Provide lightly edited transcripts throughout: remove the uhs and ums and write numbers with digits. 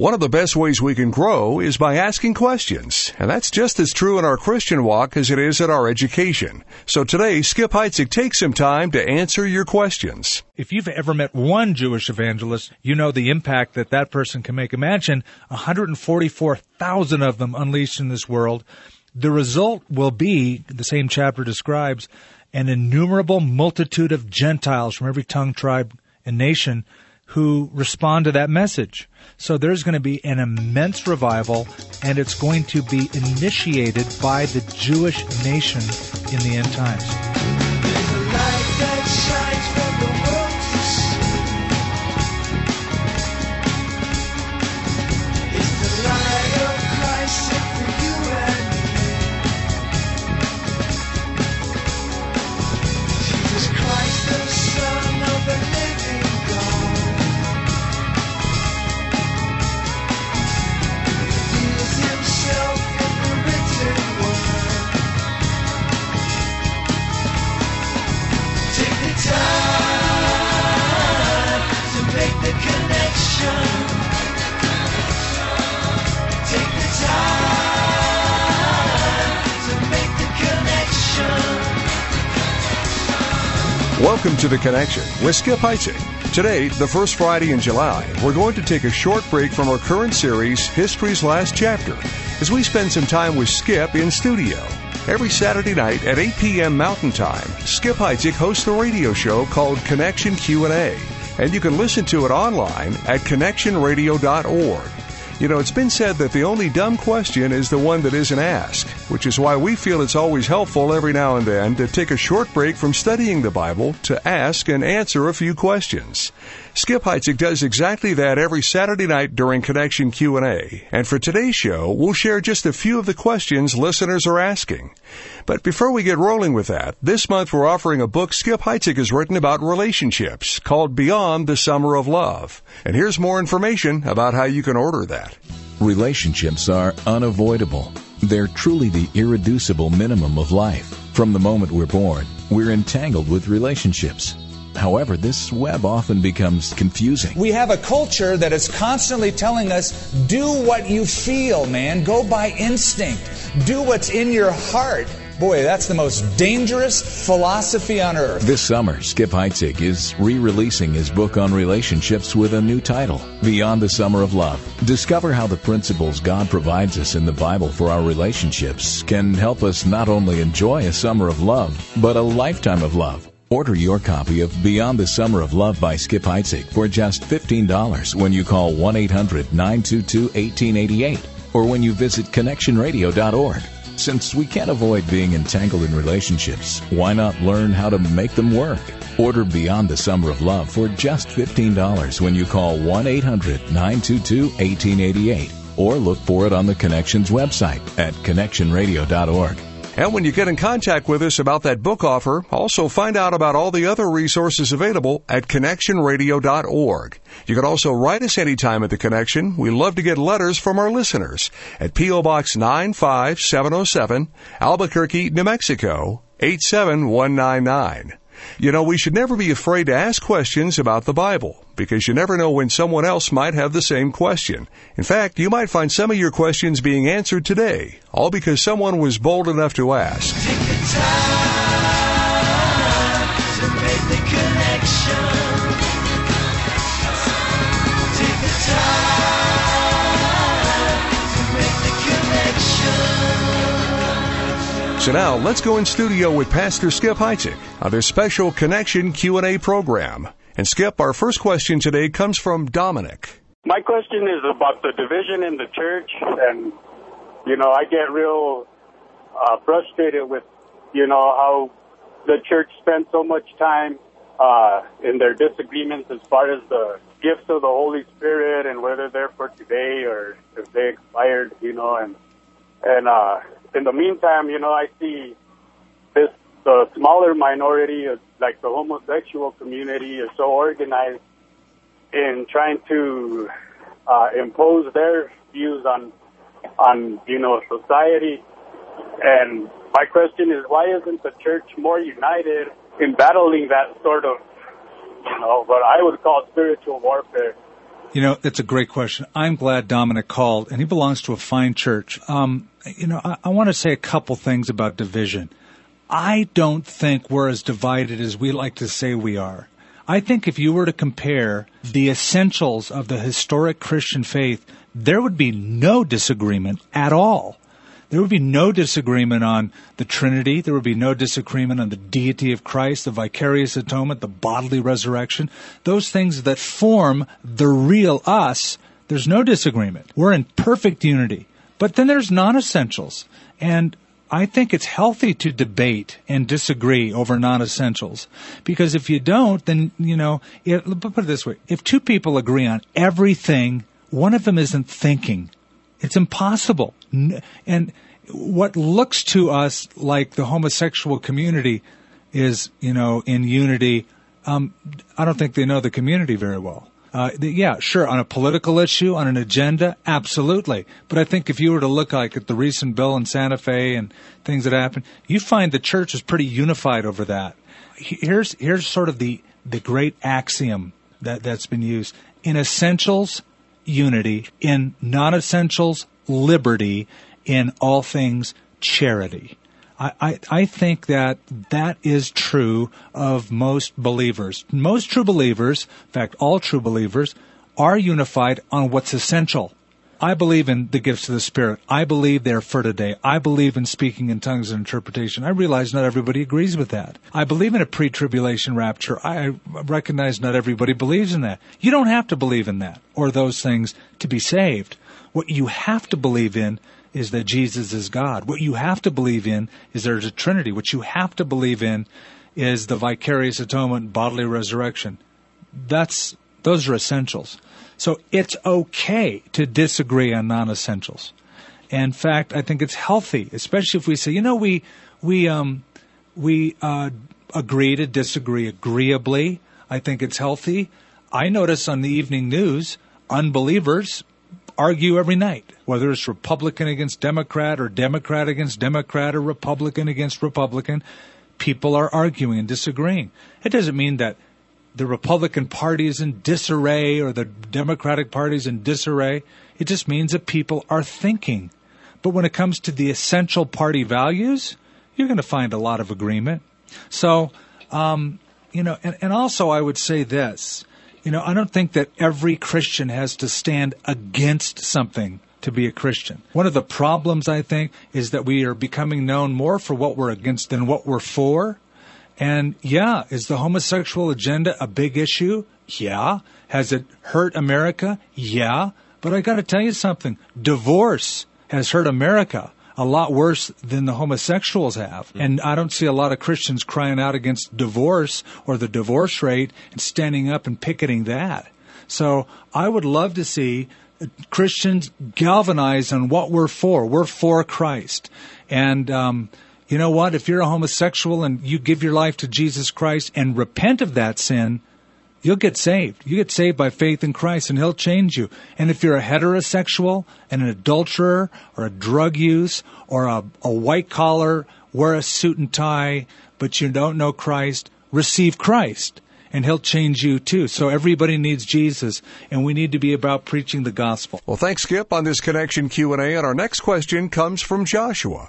One of the best ways we can grow is by asking questions, and that's just as true in our Christian walk as it is in our education. So today, Skip Heitzig takes some time to answer your questions. If you've ever met one Jewish evangelist, you know the impact that person can make. Imagine 144,000 of them unleashed in this world. The result will be, the same chapter describes, an innumerable multitude of Gentiles from every tongue, tribe, and nation who respond to that message. So there's going to be an immense revival, and it's going to be initiated by the Jewish nation in the end times. There's a light that shines from the world to see. It's the light of Christ sent for you and me. Jesus Christ, the Son of the living God. Himself in the written word. Take the time to make the connection. Take the time to make the connection. Welcome to The Connection with Skip Heitzig. Today, the first Friday in July, we're going to take a short break from our current series, History's Last Chapter, as we spend some time with Skip in studio. Every Saturday night at 8 p.m. Mountain Time, Skip Heitzig hosts a radio show called Connection Q&A, and you can listen to it online at connectionradio.org. You know, it's been said that the only dumb question is the one that isn't asked, which is why we feel it's always helpful every now and then to take a short break from studying the Bible to ask and answer a few questions. Skip Heitzig does exactly that every Saturday night during Connection Q&A, and for today's show, we'll share just a few of the questions listeners are asking. But before we get rolling with that, this month we're offering a book Skip Heitzig has written about relationships called Beyond the Summer of Love. And here's more information about how you can order that. Relationships are unavoidable. They're truly the irreducible minimum of life. From the moment we're born, we're entangled with relationships. However, this web often becomes confusing. We have a culture that is constantly telling us, do what you feel, man. Go by instinct. Do what's in your heart. Boy, that's the most dangerous philosophy on earth. This summer, Skip Heitzig is re-releasing his book on relationships with a new title, Beyond the Summer of Love. Discover how the principles God provides us in the Bible for our relationships can help us not only enjoy a summer of love, but a lifetime of love. Order your copy of Beyond the Summer of Love by Skip Heitzig for just $15 when you call 1-800-922-1888 or when you visit connectionradio.org. Since we can't avoid being entangled in relationships, why not learn how to make them work? Order Beyond the Summer of Love for just $15 when you call 1-800-922-1888 or look for it on the Connections website at connectionradio.org. And when you get in contact with us about that book offer, also find out about all the other resources available at connectionradio.org. You can also write us anytime at The Connection. We love to get letters from our listeners at P.O. Box 95707, Albuquerque, New Mexico, 87199. You know, we should never be afraid to ask questions about the Bible, because you never know when someone else might have the same question. In fact, you might find some of your questions being answered today, all because someone was bold enough to ask. Take the time to make the connection. Take the time to make the connection. So now, let's go in studio with Pastor Skip Heitzig on their special Connection Q&A program. And Skip, our first question today comes from Dominic. My question is about the division in the church, and, I get real frustrated with, how the church spends so much time in their disagreements as far as the gifts of the Holy Spirit and whether they're for today or if they expired, and in the meantime, I see the smaller minority, like the homosexual community, is so organized in trying to impose their views on society. And my question is, why isn't the church more united in battling that sort of, what I would call spiritual warfare? It's a great question. I'm glad Dominic called, and he belongs to a fine church. I want to say a couple things about division. I don't think we're as divided as we like to say we are. I think if you were to compare the essentials of the historic Christian faith, there would be no disagreement at all. There would be no disagreement on the Trinity. There would be no disagreement on the deity of Christ, the vicarious atonement, the bodily resurrection. Those things that form the real us, there's no disagreement. We're in perfect unity. But then there's non-essentials. And I think it's healthy to debate and disagree over non-essentials. Because if you don't, then, put it this way. If two people agree on everything, one of them isn't thinking. It's impossible. And what looks to us like the homosexual community is, in unity, I don't think they know the community very well. Yeah, sure, on a political issue, on an agenda, absolutely. But I think if you were to look at the recent bill in Santa Fe and things that happened, you find the church is pretty unified over that. Here's sort of the great axiom that's been used. In essentials, unity. In non-essentials, liberty. In all things, charity. I think that is true of most believers. Most true believers, in fact, all true believers, are unified on what's essential. I believe in the gifts of the Spirit. I believe they're for today. I believe in speaking in tongues and interpretation. I realize not everybody agrees with that. I believe in a pre-tribulation rapture. I recognize not everybody believes in that. You don't have to believe in that or those things to be saved. What you have to believe in is that Jesus is God. What you have to believe in is there's a Trinity. What you have to believe in is the vicarious atonement and bodily resurrection. Those are essentials. So it's okay to disagree on non-essentials. And in fact, I think it's healthy, especially if we say, we agree to disagree agreeably. I think it's healthy. I notice on the evening news, unbelievers argue every night, whether it's Republican against Democrat or Democrat against Democrat or Republican against Republican. People are arguing and disagreeing. It doesn't mean that the Republican Party is in disarray or the Democratic Party is in disarray. It just means that people are thinking. But when it comes to the essential party values, you're going to find a lot of agreement. So, and also I would say this. I don't think that every Christian has to stand against something to be a Christian. One of the problems, I think, is that we are becoming known more for what we're against than what we're for. And yeah, is the homosexual agenda a big issue? Yeah. Has it hurt America? Yeah. But I got to tell you something. Divorce has hurt America a lot worse than the homosexuals have. And I don't see a lot of Christians crying out against divorce or the divorce rate and standing up and picketing that. So I would love to see Christians galvanize on what we're for. We're for Christ. And you know what? If you're a homosexual and you give your life to Jesus Christ and repent of that sin, you'll get saved. You get saved by faith in Christ, and He'll change you. And if you're a heterosexual and an adulterer or a drug use or a white collar, wear a suit and tie, but you don't know Christ, receive Christ, and He'll change you too. So everybody needs Jesus, and we need to be about preaching the gospel. Well, thanks, Skip, on this Connection Q&A. And our next question comes from Joshua.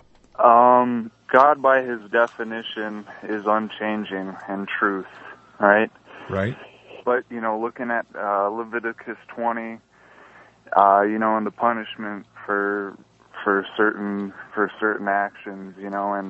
God, by His definition, is unchanging and truth, right? Right. But, looking at Leviticus 20, and the punishment for certain actions, and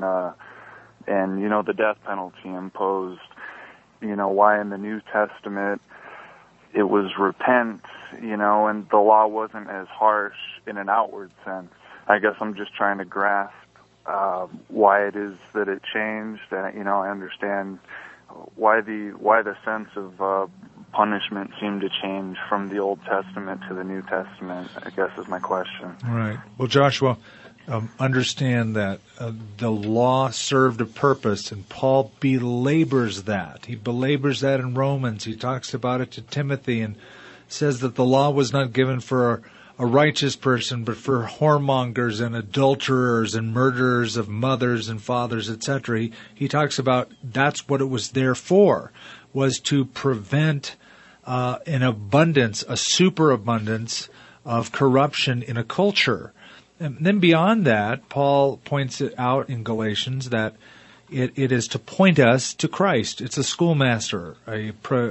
the death penalty imposed, why in the New Testament it was repent, and the law wasn't as harsh in an outward sense. I guess I'm just trying to grasp why it is that it changed, and I understand why the sense of punishment seemed to change from the Old Testament to the New Testament, I guess is my question. Right. Well, Joshua, understand that the law served a purpose, and Paul belabors that. He belabors that in Romans. He talks about it to Timothy and says that the law was not given for a righteous person, but for whoremongers and adulterers and murderers of mothers and fathers, etc. He talks about that's what it was there for, was to prevent an abundance, a superabundance of corruption in a culture. And then beyond that, Paul points it out in Galatians that it is to point us to Christ. It's a schoolmaster, a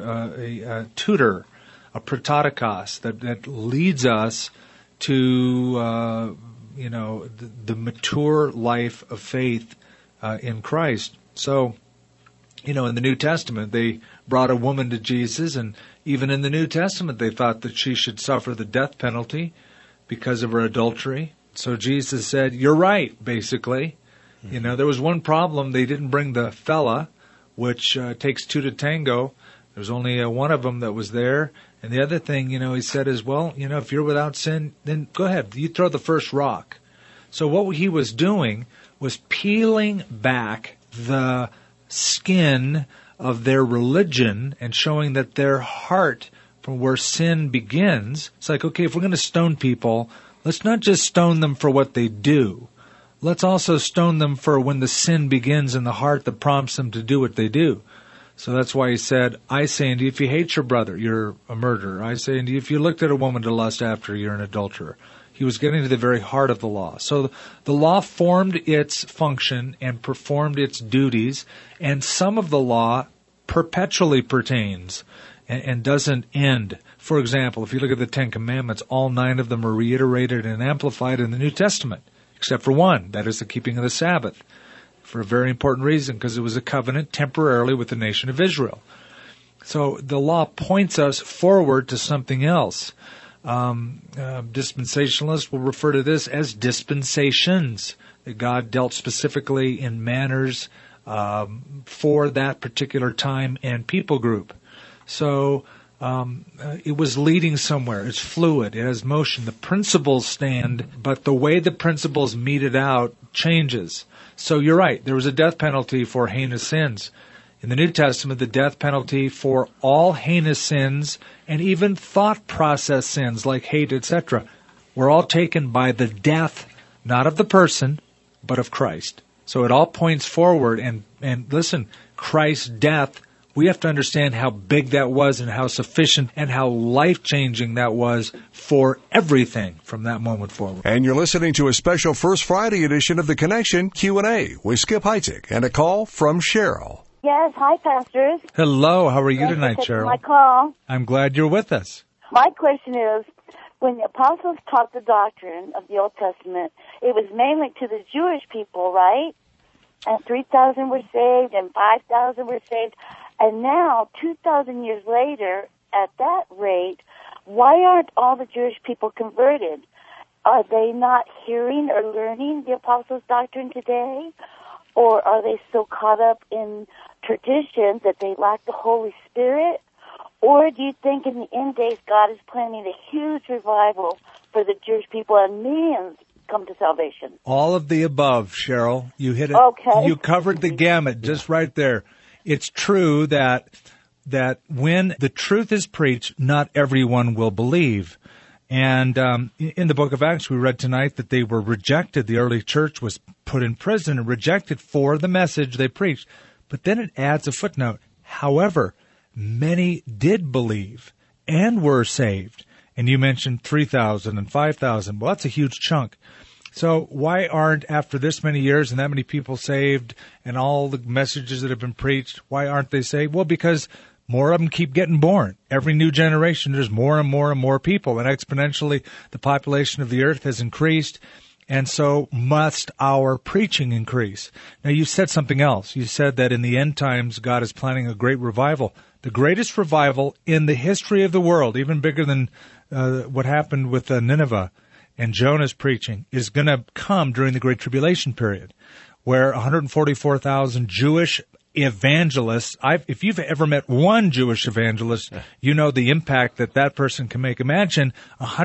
tutor, a prototokos that leads us to the mature life of faith in Christ. So, in the New Testament, they brought a woman to Jesus, and even in the New Testament, they thought that she should suffer the death penalty because of her adultery. So Jesus said, "You're right," basically. There was one problem. They didn't bring the fella, which takes two to tango. There was only one of them that was there. And the other thing, he said is, well, if you're without sin, then go ahead. You throw the first rock. So what he was doing was peeling back the skin of their religion and showing that their heart, from where sin begins, it's like, okay, if we're going to stone people, let's not just stone them for what they do. Let's also stone them for when the sin begins in the heart that prompts them to do what they do. So that's why he said, I say unto you, if you hate your brother, you're a murderer. I say unto you, if you looked at a woman to lust after, you're an adulterer. He was getting to the very heart of the law. So the law formed its function and performed its duties, and some of the law perpetually pertains and doesn't end. For example, if you look at the Ten Commandments, all 9 of them are reiterated and amplified in the New Testament, except for one, that is the keeping of the Sabbath, for a very important reason, because it was a covenant temporarily with the nation of Israel. So the law points us forward to something else. Dispensationalists will refer to this as dispensations, that God dealt specifically in manners for that particular time and people group. So it was leading somewhere. It's fluid. It has motion. The principles stand, but the way the principles meted out changes. So you're right. There was a death penalty for heinous sins. In the New Testament, the death penalty for all heinous sins and even thought process sins like hate, etc., were all taken by the death, not of the person, but of Christ. So it all points forward. And listen, Christ's death, we have to understand how big that was and how sufficient and how life-changing that was for everything from that moment forward. And you're listening to a special First Friday edition of The Connection Q&A with Skip Heitzig and a call from Cheryl. Yes, hi, pastors. Hello, how are you tonight, Thanks for taking Cheryl? my call. I'm glad you're with us. My question is, when the apostles taught the doctrine of the Old Testament, it was mainly to the Jewish people, right? And 3,000 were saved and 5,000 were saved. And now, 2,000 years later, at that rate, why aren't all the Jewish people converted? Are they not hearing or learning the apostles' doctrine today? Or are they so caught up in traditions that they lack the Holy Spirit? Or do you think in the end days God is planning a huge revival for the Jewish people and millions come to salvation? All of the above, Cheryl. You hit it. Okay. You covered the gamut just right there. It's true that when the truth is preached, not everyone will believe. And in the book of Acts, we read tonight that they were rejected. The early church was put in prison and rejected for the message they preached. But then it adds a footnote. However, many did believe and were saved. And you mentioned 3,000 and 5,000. Well, that's a huge chunk. So why aren't, after this many years and that many people saved and all the messages that have been preached, why aren't they saved? Well, because more of them keep getting born. Every new generation, there's more and more and more people. And exponentially, the population of the earth has increased. And so must our preaching increase. Now, you said something else. You said that in the end times, God is planning a great revival. The greatest revival in the history of the world, even bigger than what happened with Nineveh and Jonah's preaching, is going to come during the Great Tribulation period, where 144,000 Jewish evangelists, if you've ever met one Jewish evangelist, you know the impact that person can make. Imagine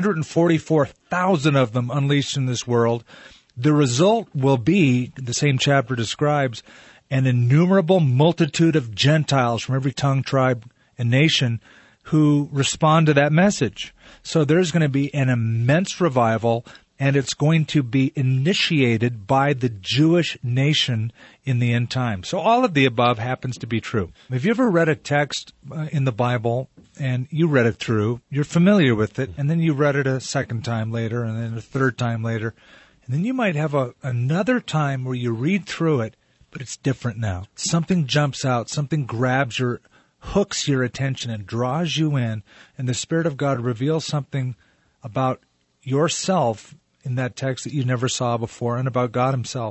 144,000 of them unleashed in this world. The result will be, the same chapter describes, an innumerable multitude of Gentiles from every tongue, tribe, and nation who respond to that message. So there's going to be an immense revival, and it's going to be initiated by the Jewish nation in the end time. So all of the above happens to be true. Have you ever read a text in the Bible and you read it through, you're familiar with it, and then you read it a second time later and then a third time later, and then you might have another time where you read through it, but it's different now. Something jumps out, something hooks your attention and draws you in, and the Spirit of God reveals something about yourself in that text that you never saw before, and about God himself.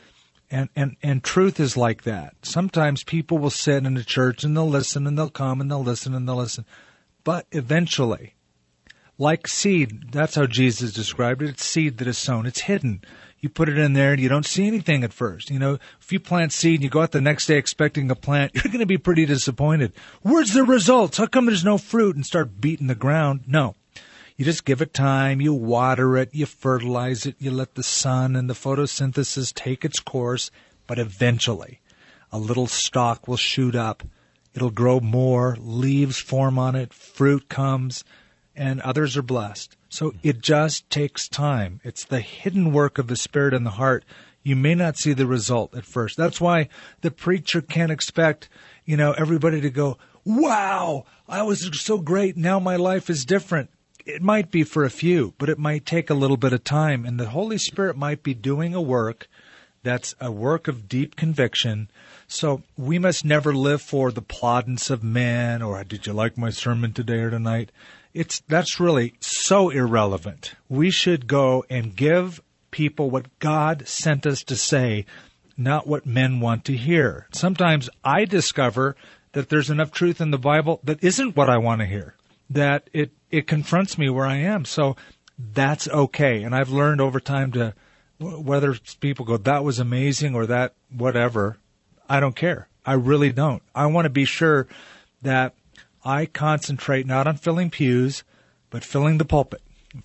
And truth is like that. Sometimes people will sit in a church and they'll listen and they'll come and they'll listen and they'll listen. But eventually, like seed, that's how Jesus described it. It's seed that is sown. It's hidden. You put it in there and you don't see anything at first. You know, if you plant seed and you go out the next day expecting a plant, you're going to be pretty disappointed. Where's the results? How come there's no fruit? And start beating the ground? No. You just give it time, you water it, you fertilize it, you let the sun and the photosynthesis take its course, but eventually a little stalk will shoot up. It'll grow more, leaves form on it, fruit comes, and others are blessed. So it just takes time. It's the hidden work of the Spirit in the heart. You may not see the result at first. That's why the preacher can't expect, everybody to go, wow, I was so great, now my life is different. It might be for a few, but it might take a little bit of time, and the Holy Spirit might be doing a work that's a work of deep conviction. So we must never live for the plaudits of men, or did you like my sermon today or tonight? That's really so irrelevant. We should go and give people what God sent us to say, not what men want to hear. Sometimes I discover that there's enough truth in the Bible that isn't what I want to hear, that it confronts me where I am. So that's okay. And I've learned over time to, whether people go, that was amazing, or that whatever, I don't care. I really don't. I want to be sure that I concentrate not on filling pews, but filling the pulpit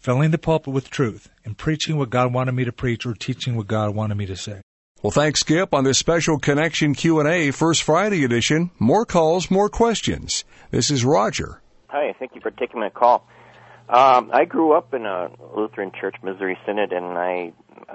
with truth, and preaching what God wanted me to preach, or teaching what God wanted me to say. Well, thanks, Skip, on this special Connection Q&A First Friday edition. More calls, more questions. This is Roger. Hi, thank you for taking my call. I grew up in a Lutheran Church, Missouri Synod, and I,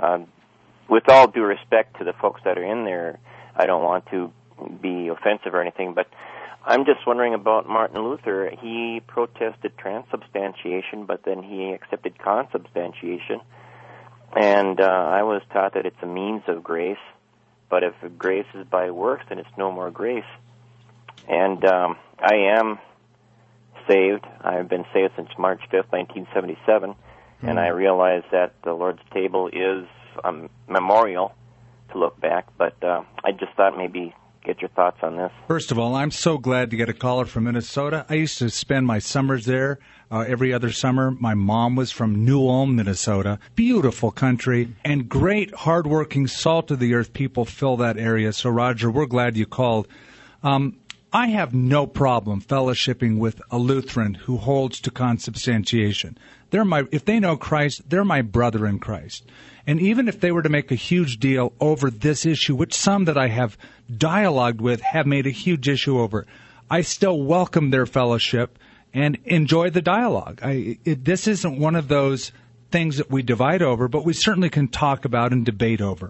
with all due respect to the folks that are in there, I don't want to be offensive or anything, but I'm just wondering about Martin Luther. He protested transubstantiation, but then he accepted consubstantiation, and I was taught that it's a means of grace, but if grace is by works, then it's no more grace. And I am saved. I've been saved since March 5th, 1977, and I realize that the Lord's table is a memorial to look back, but I just thought maybe get your thoughts on this. First of all, I'm so glad to get a caller from Minnesota. I used to spend my summers there every other summer. My mom was from New Ulm, Minnesota. Beautiful country, and great, hardworking, salt-of-the-earth people fill that area. So, Roger, we're glad you called. I have no problem fellowshipping with a Lutheran who holds to consubstantiation. If they know Christ, they're my brother in Christ. And even if they were to make a huge deal over this issue, which some that I have dialogued with have made a huge issue over, I still welcome their fellowship and enjoy the dialogue. This isn't one of those things that we divide over, but we certainly can talk about and debate over.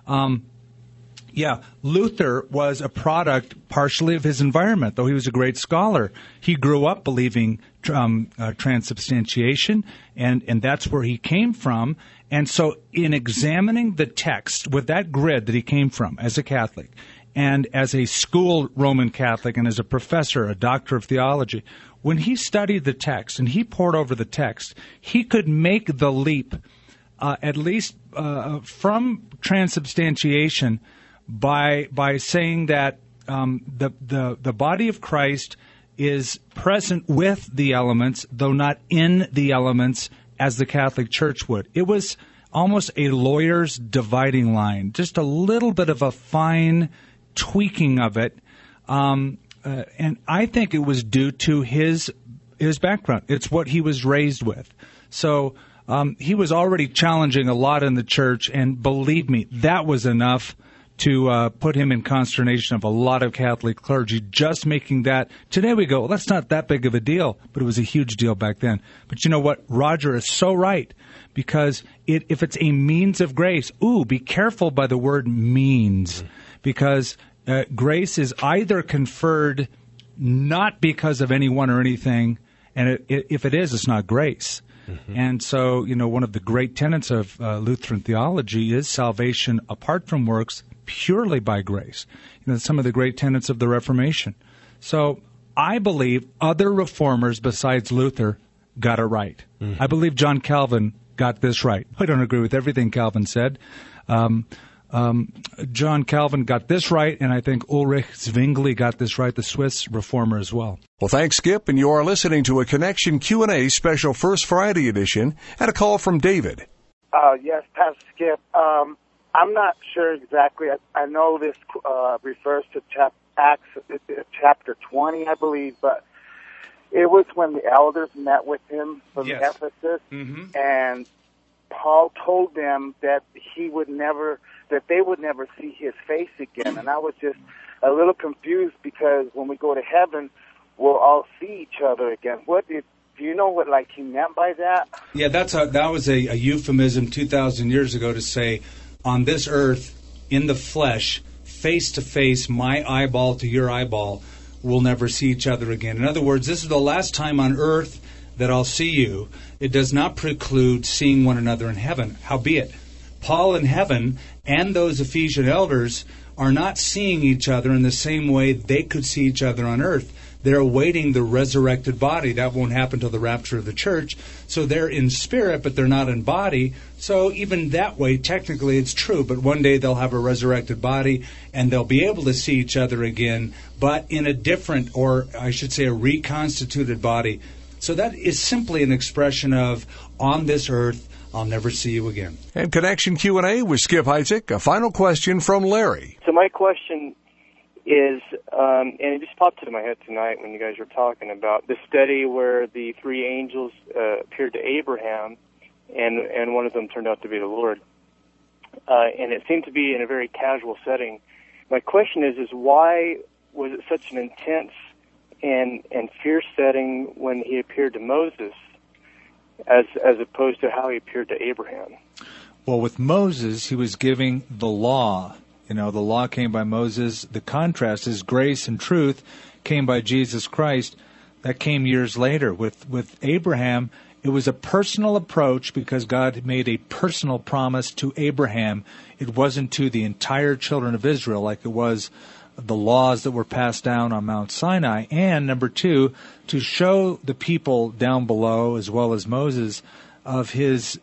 Luther was a product partially of his environment, though he was a great scholar. He grew up believing transubstantiation, and that's where he came from. And so in examining the text with that grid that he came from as a Catholic, and as a school Roman Catholic, and as a professor, a doctor of theology, when he studied the text and he pored over the text, he could make the leap, at least from transubstantiation, by saying that the body of Christ is present with the elements, though not in the elements, as the Catholic Church would. It was almost a lawyer's dividing line, just a little bit of a fine tweaking of it, and I think it was due to his background. It's what he was raised with. So he was already challenging a lot in the church, and believe me, that was enough to put him in consternation of a lot of Catholic clergy, just making that. Today we go, well, that's not that big of a deal, but it was a huge deal back then. But you know what? Roger is so right, because if it's a means of grace, be careful by the word means, because grace is either conferred not because of anyone or anything, and if it is, it's not grace. Mm-hmm. And so, one of the great tenets of Lutheran theology is salvation apart from works, purely by grace. Some of the great tenets of the Reformation. So I believe other reformers besides Luther got it right. Mm-hmm. I believe John Calvin got this right. I don't agree with everything Calvin said. John Calvin got this right, and I think Ulrich Zwingli got this right, the Swiss reformer as well. Well, thanks, Skip, and you are listening to a Connection Q&A special First Friday edition, and a call from David. Yes, Pastor Skip. I'm not sure exactly. I know this refers to Acts chapter 20, I believe, but it was when the elders met with him from Ephesus, and Paul told them that they would never see his face again. And I was just a little confused, because when we go to heaven, we'll all see each other again. Do you know what he meant by that? Yeah, that was a euphemism 2,000 years ago to say, on this earth, in the flesh, face to face, my eyeball to your eyeball, we'll never see each other again. In other words, this is the last time on earth that I'll see you. It does not preclude seeing one another in heaven. Howbeit, Paul in heaven and those Ephesian elders are not seeing each other in the same way they could see each other on earth. They're awaiting the resurrected body. That won't happen till the rapture of the church. So they're in spirit, but they're not in body. So even that way, technically it's true. But one day they'll have a resurrected body, and they'll be able to see each other again, but in a different, or I should say a reconstituted body. So that is simply an expression of, on this earth, I'll never see you again. And Connection Q&A with Skip Heitzig. A final question from Larry. So my question is, and it just popped into my head tonight when you guys were talking about the study where the three angels appeared to Abraham, and one of them turned out to be the Lord. And it seemed to be in a very casual setting. My question is why was it such an intense and fierce setting when he appeared to Moses, as opposed to how he appeared to Abraham? Well, with Moses, he was giving the law. The law came by Moses. The contrast is grace and truth came by Jesus Christ. That came years later. With Abraham, it was a personal approach because God made a personal promise to Abraham. It wasn't to the entire children of Israel like it was the laws that were passed down on Mount Sinai. And number two, to show the people down below, as well as Moses, of his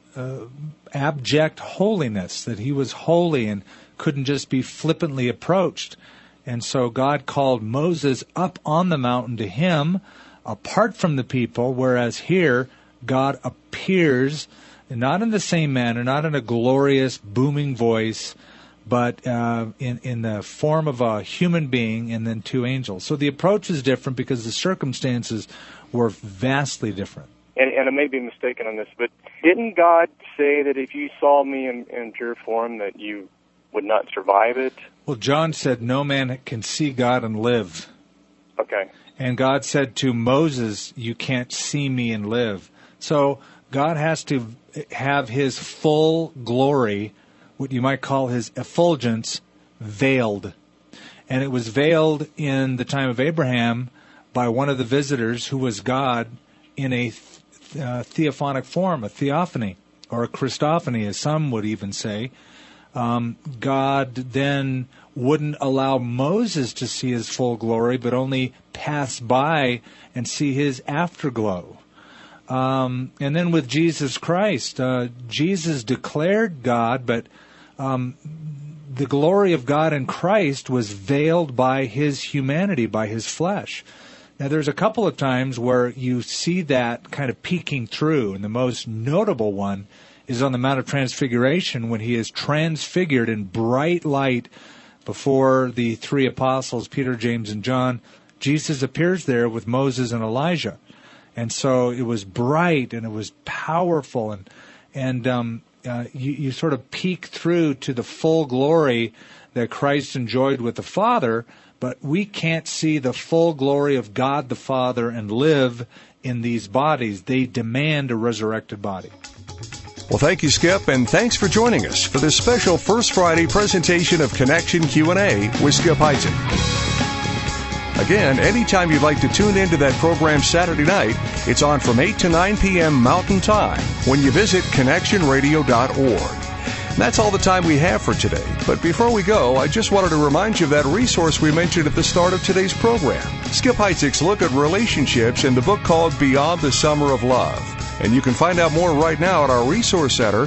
abject holiness, that he was holy and couldn't just be flippantly approached. And so God called Moses up on the mountain to him, apart from the people, whereas here God appears not in the same manner, not in a glorious, booming voice, but in the form of a human being and then two angels. So the approach is different because the circumstances were vastly different. And I may be mistaken on this, but didn't God say that if you saw me in pure form that you would not survive it? Well, John said no man can see God and live. Okay. And God said to Moses, you can't see me and live. So God has to have his full glory, what you might call his effulgence, veiled. And it was veiled in the time of Abraham by one of the visitors who was God in a theophonic form, a theophany, or a Christophany, as some would even say. God then wouldn't allow Moses to see his full glory, but only pass by and see his afterglow. And then with Jesus Christ, Jesus declared God, but the glory of God in Christ was veiled by his humanity, by his flesh. Now, there's a couple of times where you see that kind of peeking through, and the most notable one is on the Mount of Transfiguration when he is transfigured in bright light before the three apostles, Peter, James, and John. Jesus appears there with Moses and Elijah. And so it was bright and it was powerful, and you sort of peek through to the full glory that Christ enjoyed with the Father, but we can't see the full glory of God the Father and live in these bodies. They demand a resurrected body. Well, thank you, Skip, and thanks for joining us for this special First Friday presentation of Connection Q&A with Skip Heitzig. Again, anytime you'd like to tune into that program Saturday night, it's on from 8 to 9 p.m. Mountain Time when you visit connectionradio.org. That's all the time we have for today. But before we go, I just wanted to remind you of that resource we mentioned at the start of today's program. Skip Heitzig's look at relationships in the book called Beyond the Summer of Love. And you can find out more right now at our Resource Center,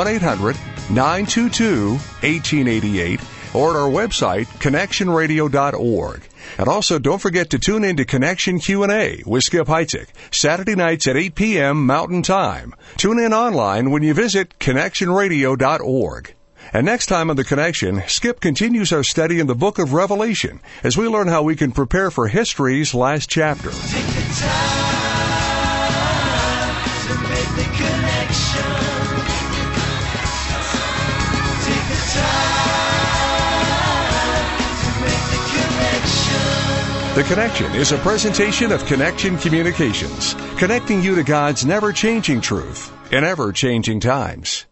1-800-922-1888, or at our website, connectionradio.org. And also, don't forget to tune in to Connection Q&A with Skip Heitzig, Saturday nights at 8 p.m. Mountain Time. Tune in online when you visit connectionradio.org. And next time on The Connection, Skip continues our study in the book of Revelation as we learn how we can prepare for history's last chapter. Take the time to make the connection. Take the time to make the connection. The Connection is a presentation of Connection Communications, connecting you to God's never-changing truth in ever-changing times.